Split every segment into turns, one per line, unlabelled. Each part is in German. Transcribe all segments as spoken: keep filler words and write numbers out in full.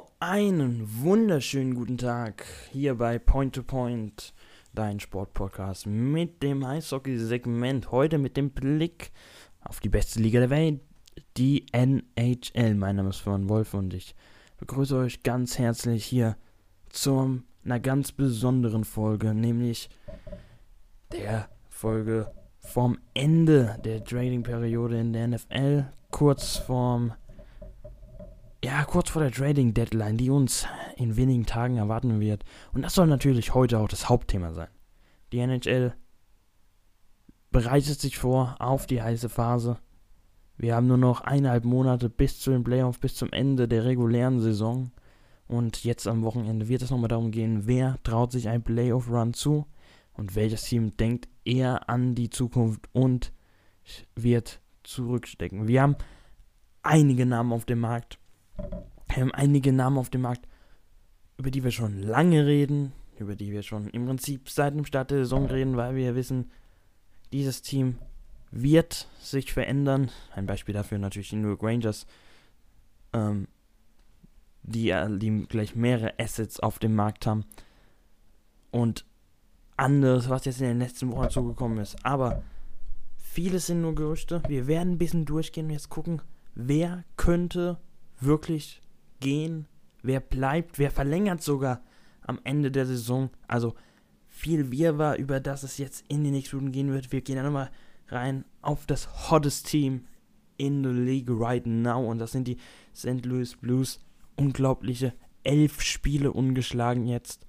So, einen wunderschönen guten Tag hier bei Point to Point, dein Sportpodcast mit dem Eishockey-Segment. Heute mit dem Blick auf die beste Liga der Welt, die N H L. Mein Name ist Florian Wolf und ich begrüße euch ganz herzlich hier zu einer ganz besonderen Folge, nämlich der Folge vom Ende der Trading-Periode in der N F L, kurz vorm Ja, kurz vor der Trading-Deadline, die uns in wenigen Tagen erwarten wird. Und das soll natürlich heute auch das Hauptthema sein. Die N H L bereitet sich vor auf die heiße Phase. Wir haben nur noch eineinhalb Monate bis zu den Playoffs, bis zum Ende der regulären Saison. Und jetzt am Wochenende wird es nochmal darum gehen, wer traut sich ein Playoff-Run zu und welches Team denkt eher an die Zukunft und wird zurückstecken. Wir haben einige Namen auf dem Markt. Wir haben einige Namen auf dem Markt, über die wir schon lange reden, über die wir schon im Prinzip seit dem Start der Saison reden, weil wir wissen, dieses Team wird sich verändern. Ein Beispiel dafür natürlich die New York Rangers, ähm, die, die gleich mehrere Assets auf dem Markt haben. Und anderes, was jetzt in den letzten Wochen zugekommen ist. Aber vieles sind nur Gerüchte. Wir werden ein bisschen durchgehen und jetzt gucken, wer könnte wirklich gehen, wer bleibt, wer verlängert sogar am Ende der Saison. Also viel Wirrwarr, über das es jetzt in die nächsten Minuten gehen wird. Wir gehen dann nochmal rein auf das hottest Team in the league right now und das sind die Saint Louis Blues. Unglaubliche elf Spiele ungeschlagen jetzt.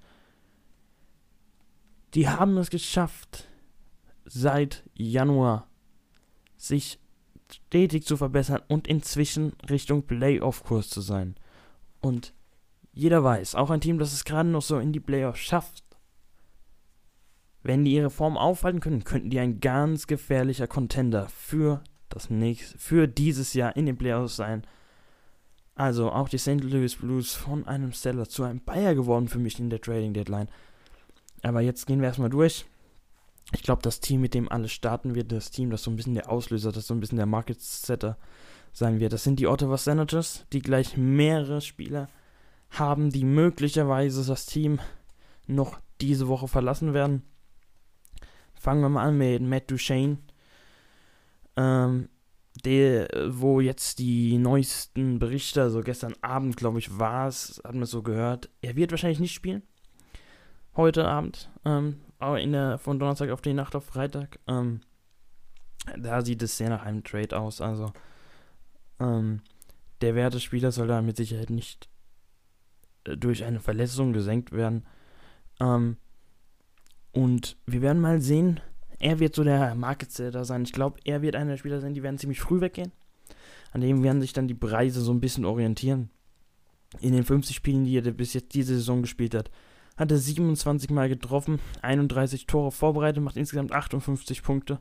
Die haben es geschafft, seit Januar sich stetig zu verbessern und inzwischen Richtung Playoff-Kurs zu sein. Und jeder weiß, auch ein Team, das es gerade noch so in die Playoffs schafft, wenn die ihre Form aufhalten können, könnten die ein ganz gefährlicher Contender für das nächste, für dieses Jahr in den Playoffs sein. Also auch die Saint Louis Blues von einem Seller zu einem Buyer geworden für mich in der Trading Deadline. Aber jetzt gehen wir erstmal durch. Ich glaube, das Team, mit dem alles starten wird, das Team, das so ein bisschen der Auslöser, das so ein bisschen der Market Setter sein wird, das sind die Ottawa Senators, die gleich mehrere Spieler haben, die möglicherweise das Team noch diese Woche verlassen werden. Fangen wir mal an mit Matt Duchene, ähm, der, wo jetzt die neuesten Berichte, also gestern Abend, glaube ich, war es, hat man so gehört, er wird wahrscheinlich nicht spielen, heute Abend, ähm, in der, von Donnerstag auf die Nacht auf Freitag. Ähm, da sieht es sehr nach einem Trade aus. Also ähm, der Wert des Spielers soll da mit Sicherheit nicht äh, durch eine Verletzung gesenkt werden. Ähm, und wir werden mal sehen, er wird so der Market Setter sein. Ich glaube, er wird einer der Spieler sein, die werden ziemlich früh weggehen. An dem werden sich dann die Preise so ein bisschen orientieren. In den fünfzig Spielen, die er bis jetzt diese Saison gespielt hat, hat er siebenundzwanzig Mal getroffen, einunddreißig Tore vorbereitet, macht insgesamt achtundfünfzig Punkte.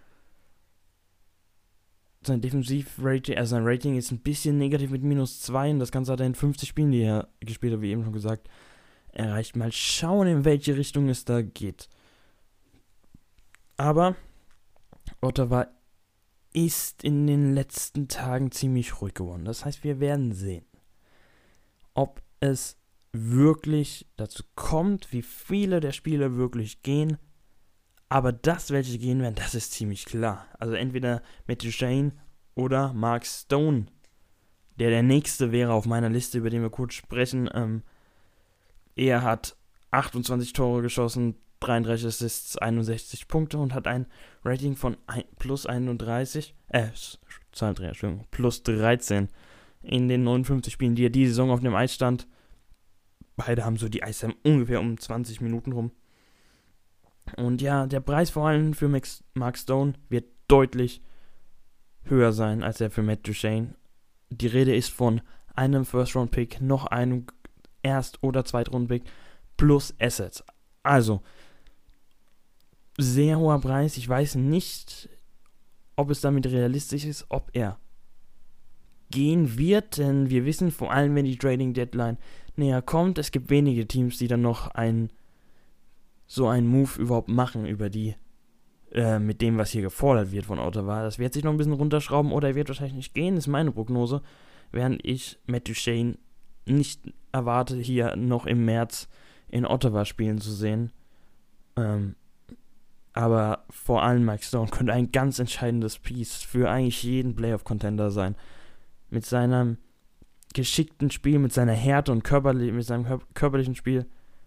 Sein Defensiv-Rating, also sein Rating ist ein bisschen negativ mit minus zwei und das Ganze hat er in fünfzig Spielen, die er gespielt hat, wie eben schon gesagt, erreicht. Mal schauen, in welche Richtung es da geht. Aber Ottawa ist in den letzten Tagen ziemlich ruhig geworden. Das heißt, wir werden sehen, ob es wirklich dazu kommt, wie viele der Spieler wirklich gehen. Aber das, welche gehen werden, das ist ziemlich klar. Also entweder Matt Duchene oder Mark Stone, der der nächste wäre auf meiner Liste, über den wir kurz sprechen. Ähm, er hat achtundzwanzig Tore geschossen, dreiunddreißig Assists, einundsechzig Punkte und hat ein Rating von ein, plus einunddreißig, äh, zweiunddreißig, Entschuldigung, plus dreizehn in den neunundfünfzig Spielen, die er diese Saison auf dem Eis stand. Beide haben so die Eiszeit ungefähr um zwanzig Minuten rum. Und ja, der Preis vor allem für Max, Mark Stone wird deutlich höher sein als der für Matt Duchene. Die Rede ist von einem First-Round-Pick, noch einem Erst- oder Zweit-Round-Pick plus Assets. Also, sehr hoher Preis. Ich weiß nicht, ob es damit realistisch ist, ob er gehen wird, denn wir wissen, vor allem wenn die Trading Deadline näher kommt, es gibt wenige Teams, die dann noch ein, so einen Move überhaupt machen über die, äh, mit dem, was hier gefordert wird von Ottawa. Das wird sich noch ein bisschen runterschrauben oder er wird wahrscheinlich nicht gehen, ist meine Prognose, während ich Matt Duchene nicht erwarte, hier noch im März in Ottawa spielen zu sehen. Ähm, aber vor allem Mike Stone könnte ein ganz entscheidendes Piece für eigentlich jeden Playoff-Contender sein. Mit seinem geschickten Spiel, mit seiner Härte und körperli- mit seinem kör- körperlichen Spiel,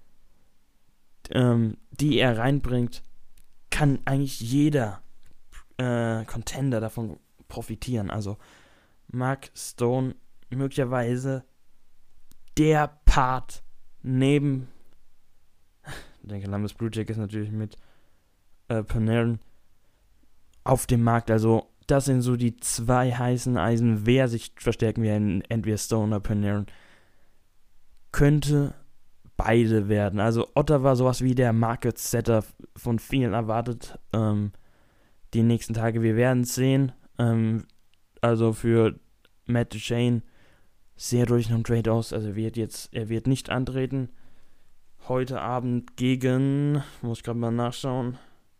ähm, die er reinbringt, kann eigentlich jeder äh, Contender davon profitieren. Also Mark Stone möglicherweise der Part neben den Columbus Blue Jackets natürlich mit äh, Panarin auf dem Markt. Also das sind so die zwei heißen Eisen. Wer sich verstärken will, entweder Stone oder Panarin, könnte beide werden. Also Ottawa sowas wie der Market Setter von vielen erwartet ähm, die nächsten Tage. Wir werden es sehen. Ähm, also für Matt Duchene sehr durch einen Trade aus. Also wird jetzt, er wird nicht antreten. Heute Abend gegen, muss ich gerade mal nachschauen.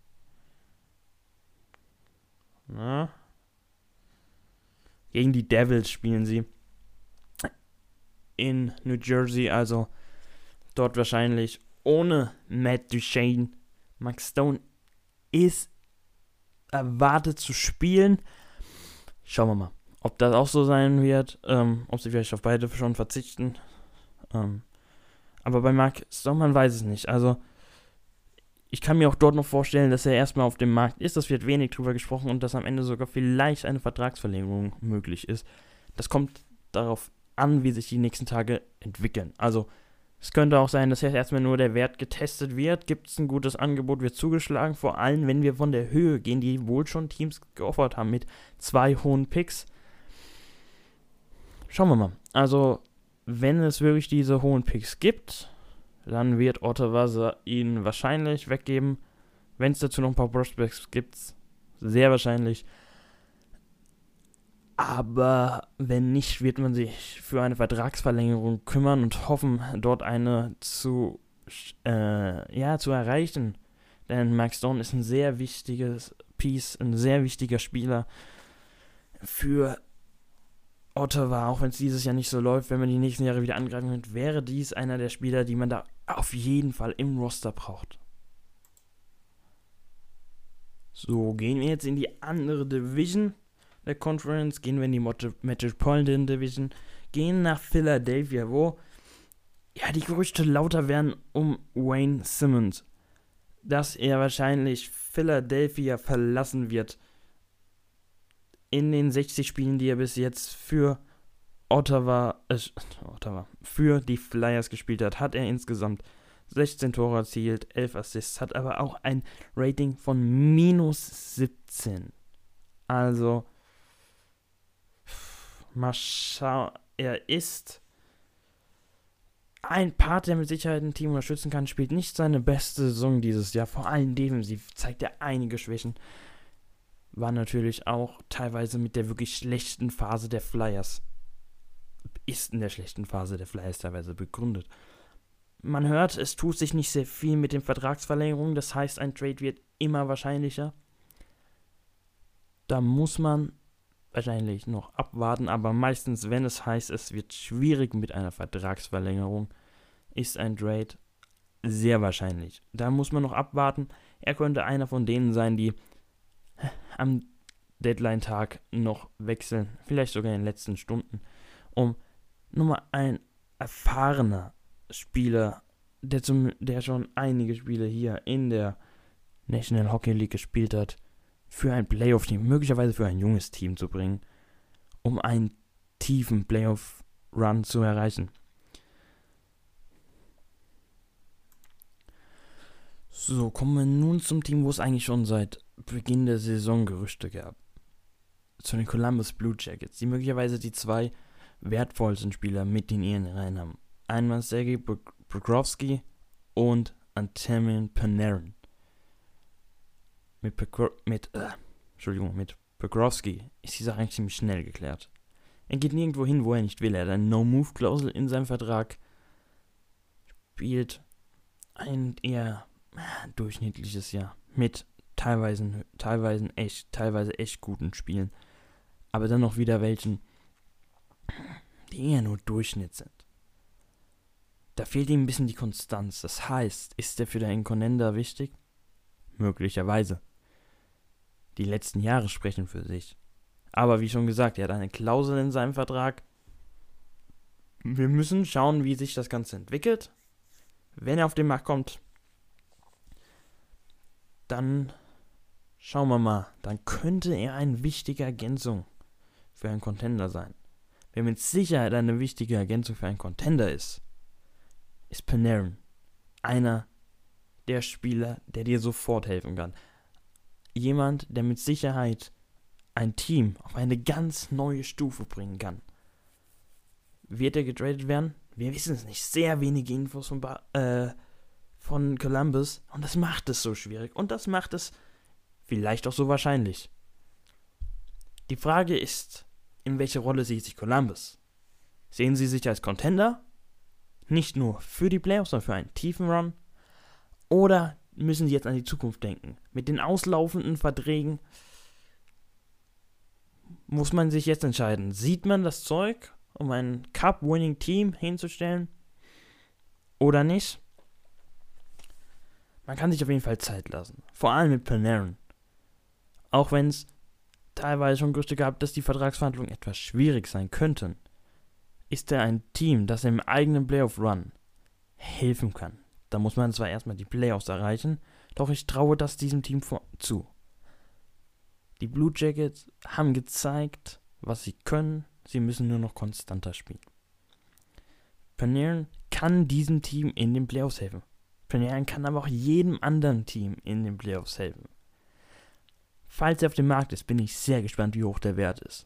Na? Gegen die Devils spielen sie in New Jersey. Also dort wahrscheinlich ohne Matt Duchene. Mark Stone ist erwartet zu spielen. Schauen wir mal, ob das auch so sein wird. Ähm, ob sie vielleicht auf beide schon verzichten. Ähm, aber bei Mark Stone, man weiß es nicht. Also ich kann mir auch dort noch vorstellen, dass er erstmal auf dem Markt ist. Das wird wenig drüber gesprochen und dass am Ende sogar vielleicht eine Vertragsverlängerung möglich ist. Das kommt darauf an, wie sich die nächsten Tage entwickeln. Also es könnte auch sein, dass jetzt erstmal nur der Wert getestet wird. Gibt es ein gutes Angebot, wird zugeschlagen. Vor allem, wenn wir von der Höhe gehen, die wohl schon Teams geoffert haben mit zwei hohen Picks. Schauen wir mal. Also, wenn es wirklich diese hohen Picks gibt, dann wird Ottawa ihn wahrscheinlich weggeben. Wenn es dazu noch ein paar Prospects gibt, sehr wahrscheinlich. Aber wenn nicht, wird man sich für eine Vertragsverlängerung kümmern und hoffen, dort eine zu, äh, ja, zu erreichen. Denn Mark Stone ist ein sehr wichtiges Piece, ein sehr wichtiger Spieler für Ottawa. Auch wenn es dieses Jahr nicht so läuft, wenn man die nächsten Jahre wieder angreifen wird, wäre dies einer der Spieler, die man da auf jeden Fall im Roster braucht. So, gehen wir jetzt in die andere Division der Conference, gehen wir in die Metropolitan Division, gehen nach Philadelphia, wo ja die Gerüchte lauter werden um Wayne Simmonds, dass er wahrscheinlich Philadelphia verlassen wird. In den sechzig Spielen, die er bis jetzt für Ottawa, äh, Ottawa, für die Flyers gespielt hat, hat er insgesamt sechzehn Tore erzielt, elf Assists, hat aber auch ein Rating von minus siebzehn. Also mal schauen, er ist ein Part, der mit Sicherheit ein Team unterstützen kann, spielt nicht seine beste Saison dieses Jahr, vor allem defensiv zeigt er einige Schwächen. War natürlich auch teilweise mit der wirklich schlechten Phase der Flyers, ist in der schlechten Phase der Flyers teilweise begründet. Man hört, es tut sich nicht sehr viel mit den Vertragsverlängerungen, das heißt, ein Trade wird immer wahrscheinlicher. Da muss man wahrscheinlich noch abwarten, aber meistens, wenn es heißt, es wird schwierig mit einer Vertragsverlängerung, ist ein Trade sehr wahrscheinlich. Da muss man noch abwarten. Er könnte einer von denen sein, die am Deadline-Tag noch wechseln, vielleicht sogar in den letzten Stunden, um Nummer ein erfahrener Spieler, der, zum, der schon einige Spiele hier in der National Hockey League gespielt hat, für ein Playoff-Team, möglicherweise für ein junges Team zu bringen, um einen tiefen Playoff-Run zu erreichen. So, kommen wir nun zum Team, wo es eigentlich schon seit Beginn der Saison Gerüchte gab. Zu den Columbus Blue Jackets, die möglicherweise die zwei wertvollsten Spieler mit in ihren Reihen haben. Einmal Sergei Bobrovsky und Artemi Panarin. Mit, Pekor- mit, äh, Entschuldigung, mit Bobrovsky ist die Sache eigentlich ziemlich schnell geklärt. Er geht nirgendwo hin, wo er nicht will. Er hat eine No-Move-Klausel in seinem Vertrag. Spielt ein eher äh, durchschnittliches Jahr. Mit teilweise, teilweise, echt, teilweise echt guten Spielen. Aber dann noch wieder welchen, die eher nur Durchschnitt sind. da fehlt ihm ein bisschen die Konstanz. Das heißt, ist er für den Contender wichtig? Möglicherweise. Die letzten Jahre sprechen für sich. Aber wie schon gesagt, er hat eine Klausel in seinem Vertrag. Wir müssen schauen, wie sich das Ganze entwickelt. Wenn er auf den Markt kommt, dann schauen wir mal. Dann könnte er eine wichtige Ergänzung für einen Contender sein. Wer mit Sicherheit eine wichtige Ergänzung für einen Contender ist, ist Panarin. Einer der Spieler, der dir sofort helfen kann. Jemand, der mit Sicherheit ein Team auf eine ganz neue Stufe bringen kann. Wird er getradet werden? Wir wissen es nicht. Sehr wenige Infos von, ba- äh, von Columbus. Und das macht es so schwierig. Und das macht es vielleicht auch so wahrscheinlich. Die Frage ist, in welche Rolle sieht sich Columbus? Sehen sie sich als Contender? Nicht nur für die Playoffs, sondern für einen tiefen Run? Oder müssen sie jetzt an die Zukunft denken? Mit den auslaufenden Verträgen muss man sich jetzt entscheiden. Sieht man das Zeug, um ein Cup-Winning-Team hinzustellen? Oder nicht? Man kann sich auf jeden Fall Zeit lassen. Vor allem mit Panarin. Auch wenn es teilweise schon Gerüchte gab, dass die Vertragsverhandlungen etwas schwierig sein könnten, ist er ein Team, das im eigenen Playoff-Run helfen kann. Da muss man zwar erstmal die Playoffs erreichen, doch ich traue das diesem Team vor- zu. Die Blue Jackets haben gezeigt, was sie können, sie müssen nur noch konstanter spielen. Panarin kann diesem Team in den Playoffs helfen. Panarin kann aber auch jedem anderen Team in den Playoffs helfen. Falls er auf dem Markt ist, bin ich sehr gespannt, wie hoch der Wert ist.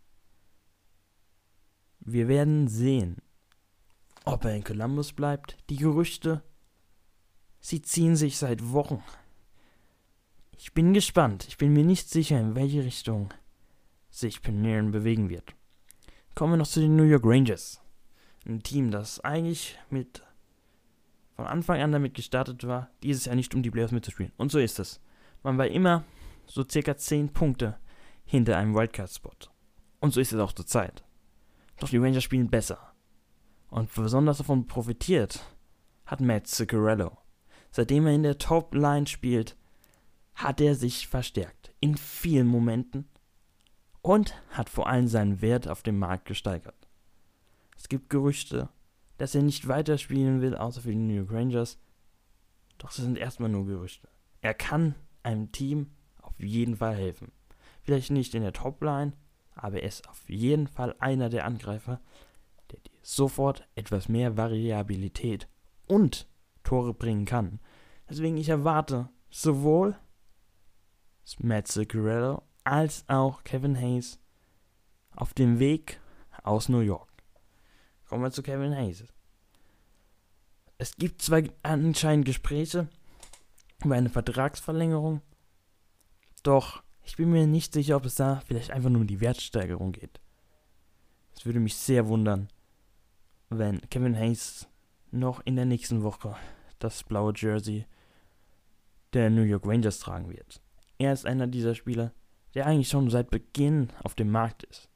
Wir werden sehen, ob er in Columbus bleibt. Die Gerüchte, sie ziehen sich seit Wochen. Ich bin gespannt. Ich bin mir nicht sicher, in welche Richtung sich Panarin bewegen wird. Kommen wir noch zu den New York Rangers. Ein Team, das eigentlich mit von Anfang an damit gestartet war, dieses Jahr nicht um die Playoffs mitzuspielen. Und so ist es. Man war immer so circa zehn Punkte hinter einem Wildcard-Spot. Und so ist es auch zur Zeit. Doch die Rangers spielen besser. Und besonders davon profitiert hat Matt Zuccarello. Seitdem er in der Top-Line spielt, hat er sich verstärkt. In vielen Momenten. Und hat vor allem seinen Wert auf dem Markt gesteigert. Es gibt Gerüchte, dass er nicht weiterspielen will, außer für die New York Rangers. Doch es sind erstmal nur Gerüchte. Er kann einem Team auf jeden Fall helfen. Vielleicht nicht in der Topline, aber er ist auf jeden Fall einer der Angreifer, der dir sofort etwas mehr Variabilität und Tore bringen kann. Deswegen ich erwarte sowohl Matt Zuccarello als auch Kevin Hayes auf dem Weg aus New York. Kommen wir zu Kevin Hayes. Es gibt zwar anscheinend Gespräche über eine Vertragsverlängerung, doch ich bin mir nicht sicher, ob es da vielleicht einfach nur um die Wertsteigerung geht. Es würde mich sehr wundern, wenn Kevin Hayes noch in der nächsten Woche das blaue Jersey der New York Rangers tragen wird. Er ist einer dieser Spieler, der eigentlich schon seit Beginn auf dem Markt ist.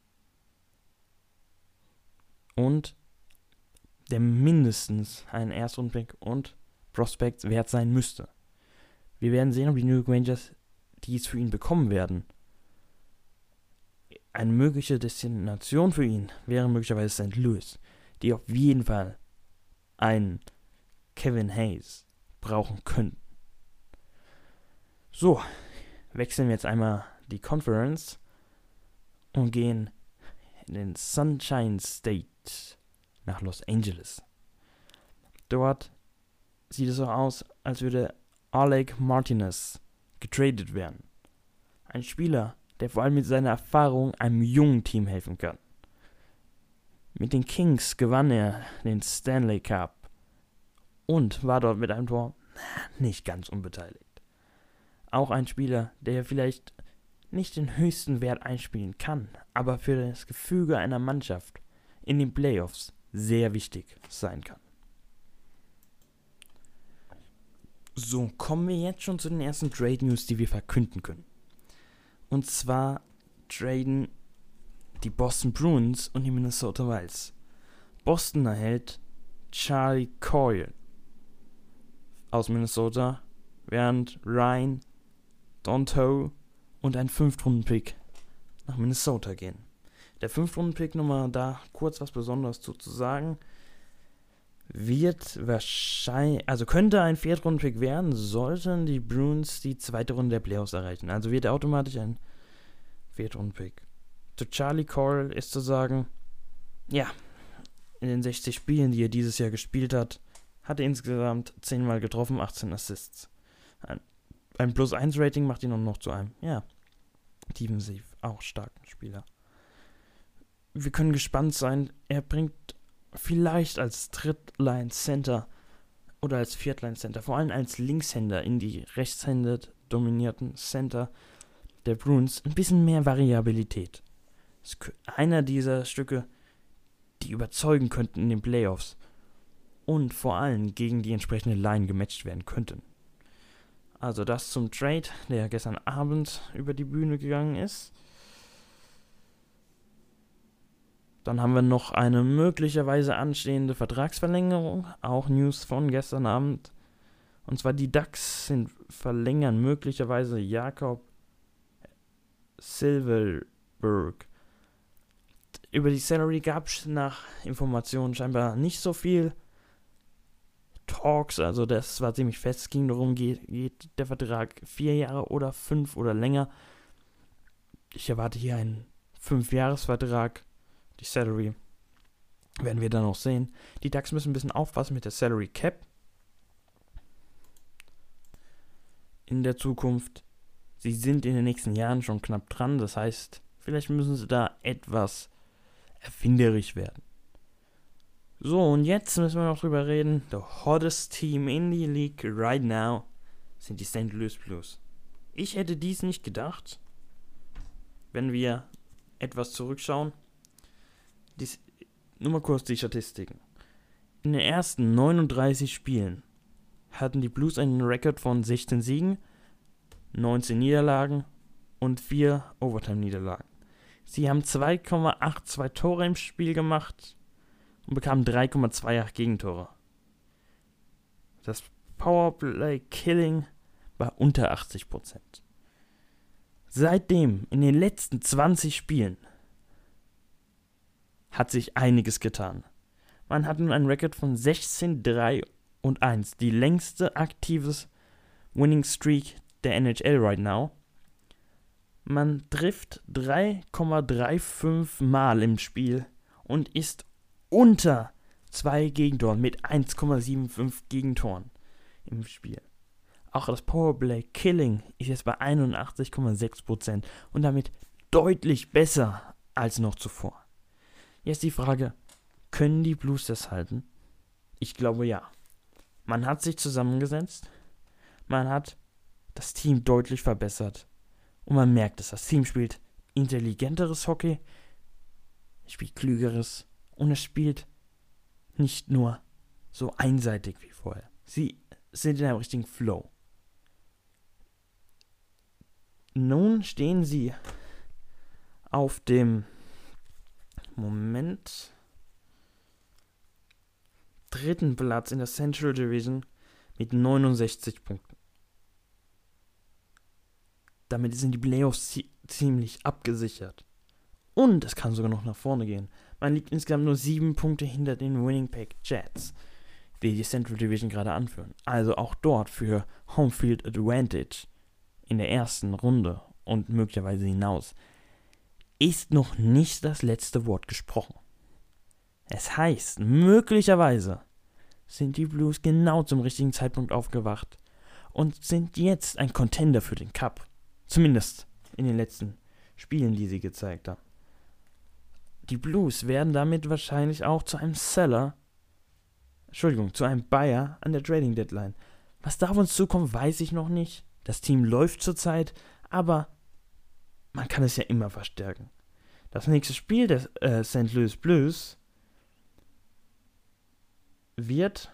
Und der mindestens einen Erstrundpick und Prospects wert sein müsste. Wir werden sehen, ob die New York Rangers dies für ihn bekommen werden. Eine mögliche Destination für ihn wäre möglicherweise Sankt Louis, die auf jeden Fall einen Kevin Hayes brauchen könnten. So, wechseln wir jetzt einmal die Conference und gehen in den Sunshine State nach Los Angeles. Dort sieht es so aus, als würde Alec Martinez getradet werden. Ein Spieler, der vor allem mit seiner Erfahrung einem jungen Team helfen kann. Mit den Kings gewann er den Stanley Cup und war dort mit einem Tor nicht ganz unbeteiligt. Auch ein Spieler, der vielleicht nicht den höchsten Wert einspielen kann, aber für das Gefüge einer Mannschaft in den Playoffs sehr wichtig sein kann. So, kommen wir jetzt schon zu den ersten Trade News, die wir verkünden können. Und zwar traden die Boston Bruins und die Minnesota Wilds. Boston erhält Charlie Coyle aus Minnesota, während Ryan Donto und ein Fünftrunden-Pick nach Minnesota gehen. Der Fünftrunden-Pick, nochmal da kurz was Besonderes zu, zu sagen, wird wahrscheinlich, also könnte ein Viertrunden-Pick werden, sollten die Bruins die zweite Runde der Playoffs erreichen. Also wird automatisch ein Viertrunden-Pick. Zu Charlie Coyle ist zu sagen, ja, in den sechzig Spielen, die er dieses Jahr gespielt hat, hat er insgesamt zehnmal getroffen, achtzehn Assists. Ein, ein Plus eins Rating macht ihn auch noch zu einem, ja, defensiv auch starken Spieler. Wir können gespannt sein, er bringt vielleicht als Drittline-Center oder als Viertline-Center, vor allem als Linkshänder in die rechtshändig dominierten Center der Bruins ein bisschen mehr Variabilität. Das ist einer dieser Stücke, die überzeugen könnten in den Playoffs und vor allem gegen die entsprechende Line gematcht werden könnten. Also das zum Trade, der gestern Abend über die Bühne gegangen ist. Dann haben wir noch eine möglicherweise anstehende Vertragsverlängerung, auch News von gestern Abend. Und zwar die Ducks sind verlängern möglicherweise Jakob Silfverberg. Über die Salary gab es nach Informationen scheinbar nicht so viel Talks, also das war ziemlich fest. Es ging darum, geht, geht der Vertrag vier Jahre oder fünf oder länger. Ich erwarte hier einen Fünf-Jahres-Vertrag. Die Salary werden wir dann noch sehen. Die Ducks müssen ein bisschen aufpassen mit der Salary Cap in der Zukunft. Sie sind in den nächsten Jahren schon knapp dran, das heißt, vielleicht müssen sie da etwas erfinderisch werden. So, und jetzt müssen wir noch drüber reden. The hottest team in the league right now sind die Saint Louis Blues. Ich hätte dies nicht gedacht, wenn wir etwas zurückschauen. Dies, nur mal kurz die Statistiken. In den ersten neununddreißig Spielen hatten die Blues einen Rekord von sechzehn Siegen, neunzehn Niederlagen und vier Overtime-Niederlagen. Sie haben zwei Komma zweiundachtzig Tore im Spiel gemacht und bekamen drei Komma achtundzwanzig Gegentore. Das Powerplay-Killing war unter achtzig Prozent. Seitdem, in den letzten zwanzig Spielen, hat sich einiges getan. Man hat nun einen Rekord von sechzehn, drei und eins, die längste aktives Winning Streak der N H L right now. Man trifft drei Komma fünfunddreißig Mal im Spiel und ist unter zwei Gegentoren mit eins Komma fünfundsiebzig Gegentoren im Spiel. Auch das Powerplay Killing ist jetzt bei einundachtzig Komma sechs Prozent und damit deutlich besser als noch zuvor. Jetzt die Frage, können die Blues das halten? Ich glaube ja. Man hat sich zusammengesetzt, man hat das Team deutlich verbessert und man merkt es, das Team spielt intelligenteres Hockey, es spielt klügeres und es spielt nicht nur so einseitig wie vorher. Sie sind in einem richtigen Flow. Nun stehen sie auf dem Moment dritten Platz in der Central Division mit neunundsechzig Punkten. Damit sind die Playoffs zie- ziemlich abgesichert. Und es kann sogar noch nach vorne gehen. Man liegt insgesamt nur sieben Punkte hinter den Winnipeg Jets, die die Central Division gerade anführen. Also auch dort für Homefield Advantage in der ersten Runde und möglicherweise hinaus ist noch nicht das letzte Wort gesprochen. Es heißt, möglicherweise sind die Blues genau zum richtigen Zeitpunkt aufgewacht und sind jetzt ein Contender für den Cup. Zumindest in den letzten Spielen, die sie gezeigt haben. Die Blues werden damit wahrscheinlich auch zu einem Seller, Entschuldigung, zu einem Buyer an der Trading Deadline. Was da auf uns zukommt, weiß ich noch nicht. Das Team läuft zurzeit, aber man kann es ja immer verstärken. Das nächste Spiel des äh, Saint Louis Blues wird,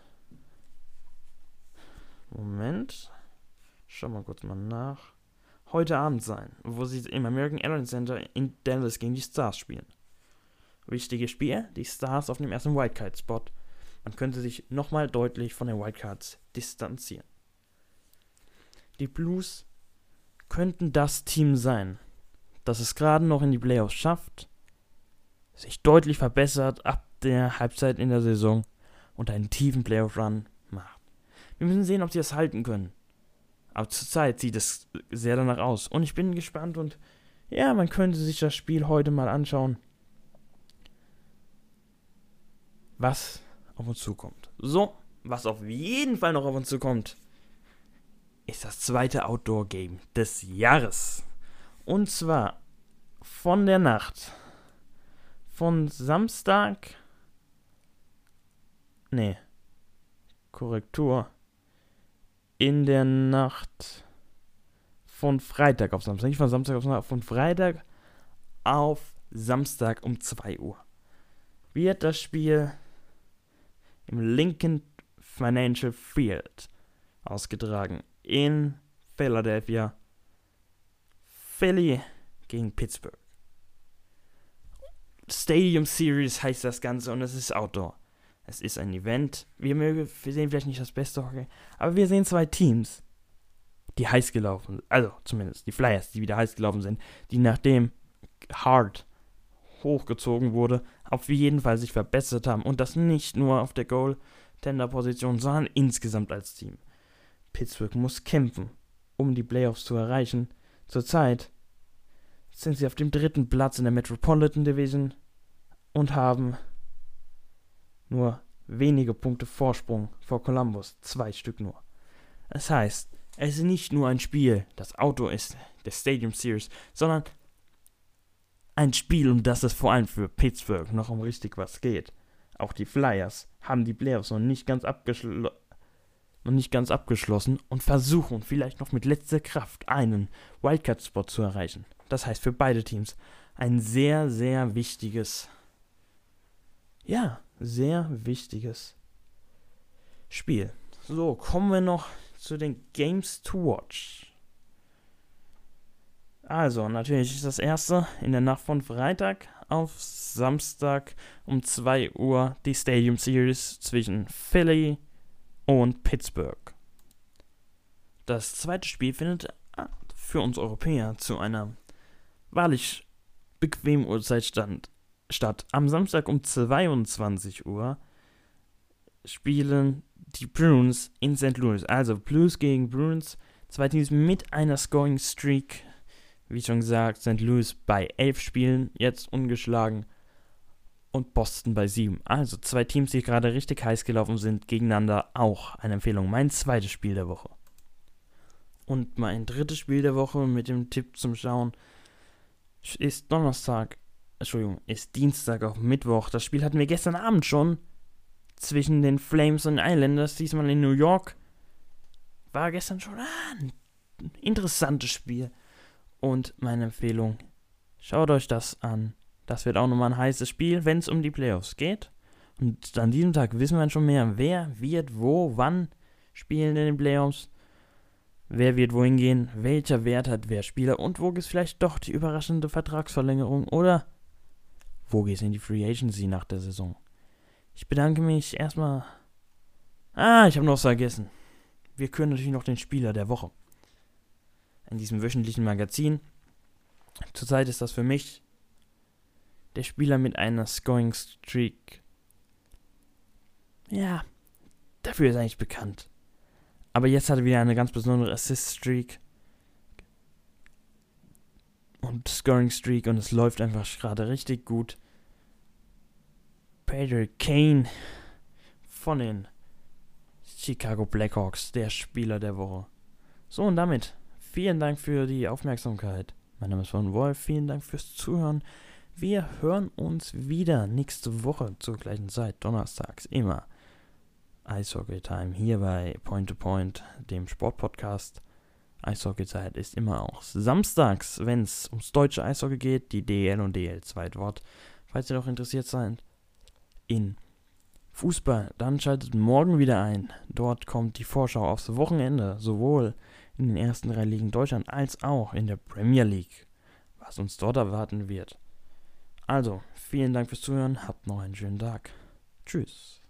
Moment, schau mal kurz mal nach, heute Abend sein, wo sie im American Airlines Center in Dallas gegen die Stars spielen. Wichtiges Spiel, die Stars auf dem ersten Wildcard-Spot Man könnte sich nochmal deutlich von den Wildcards distanzieren. Die Blues könnten das Team sein, das es gerade noch in die Playoffs schafft, sich deutlich verbessert ab der Halbzeit in der Saison und einen tiefen Playoff-Run macht. Wir müssen sehen, ob sie das halten können. Aber zurzeit sieht es sehr danach aus. Und ich bin gespannt und ja, man könnte sich das Spiel heute mal anschauen, was auf uns zukommt. So, was auf jeden Fall noch auf uns zukommt, ist das zweite Outdoor-Game des Jahres. Und zwar von der Nacht von Samstag, nee, Korrektur, in der Nacht von Freitag auf Samstag, nicht von Samstag auf Samstag, von Freitag auf Samstag um zwei Uhr wird das Spiel im Lincoln Financial Field ausgetragen in Philadelphia. Philly gegen Pittsburgh. Stadium Series heißt das Ganze und es ist Outdoor. Es ist ein Event. Wir, mögen, wir sehen vielleicht nicht das beste Hockey, aber wir sehen zwei Teams, die heiß gelaufen sind. Also zumindest die Flyers, die wieder heiß gelaufen sind, die nachdem Hart hochgezogen wurde, auf jeden Fall sich verbessert haben. Und das nicht nur auf der Goaltender-Position, sondern insgesamt als Team. Pittsburgh muss kämpfen, um die Playoffs zu erreichen. Zurzeit sind sie auf dem dritten Platz in der Metropolitan Division und haben nur wenige Punkte Vorsprung vor Columbus, zwei Stück nur. Das heißt, es ist nicht nur ein Spiel, das Outdoor ist, der Stadium Series, sondern ein Spiel, um das es vor allem für Pittsburgh noch um richtig was geht. Auch die Flyers haben die Playoffs noch nicht ganz abgeschlossen. noch nicht ganz abgeschlossen und versuchen vielleicht noch mit letzter Kraft einen Wildcard-Spot zu erreichen. Das heißt für beide Teams ein sehr, sehr wichtiges, ja, sehr wichtiges Spiel. So, kommen wir noch zu den Games to Watch. Also, natürlich ist das erste in der Nacht von Freitag auf Samstag um zwei Uhr die Stadium Series zwischen Philly und Pittsburgh. Das zweite Spiel findet für uns Europäer zu einer wahrlich bequemen Uhrzeit stand, statt. Am Samstag um zweiundzwanzig Uhr spielen die Bruins in Sankt Louis. Also Blues gegen Bruins, zwei Teams mit einer Scoring Streak. Wie schon gesagt, Sankt Louis bei elf Spielen, jetzt ungeschlagen. Und Boston bei sieben. Also zwei Teams, die gerade richtig heiß gelaufen sind, gegeneinander auch eine Empfehlung. Mein zweites Spiel der Woche. Und mein drittes Spiel der Woche mit dem Tipp zum Schauen ist Donnerstag, Entschuldigung, ist Dienstag auf Mittwoch. Das Spiel hatten wir gestern Abend schon zwischen den Flames und den Islanders, diesmal in New York. War gestern schon ah, ein interessantes Spiel. Und meine Empfehlung, schaut euch das an. Das wird auch nochmal ein heißes Spiel, wenn es um die Playoffs geht. Und an diesem Tag wissen wir schon mehr, wer wird wo, wann spielen in den Playoffs. Wer wird wohin gehen, welcher Wert hat wer Spieler und wo ist vielleicht doch die überraschende Vertragsverlängerung oder wo geht es in die Free Agency nach der Saison. Ich bedanke mich erstmal. Ah, ich habe noch was vergessen. Wir können natürlich noch den Spieler der Woche in diesem wöchentlichen Magazin. Zurzeit ist das für mich der Spieler mit einer Scoring Streak. Ja, dafür ist er eigentlich bekannt. Aber jetzt hat er wieder eine ganz besondere Assist Streak und Scoring Streak und es läuft einfach gerade richtig gut. Patrick Kane von den Chicago Blackhawks, der Spieler der Woche. So, und damit vielen Dank für die Aufmerksamkeit. Mein Name ist Von Wolf, vielen Dank fürs Zuhören. Wir hören uns wieder nächste Woche zur gleichen Zeit, donnerstags, immer. Eishockey Time hier bei Point to Point, dem Sportpodcast. Eishockey Zeit ist immer auch samstags, wenn es ums deutsche Eishockey geht, die D L und D L zwei dort. Falls ihr noch interessiert seid in Fußball, dann schaltet morgen wieder ein. Dort kommt die Vorschau aufs Wochenende, sowohl in den ersten drei Ligen Deutschland als auch in der Premier League, was uns dort erwarten wird. Also, vielen Dank fürs Zuhören, habt noch einen schönen Tag. Tschüss.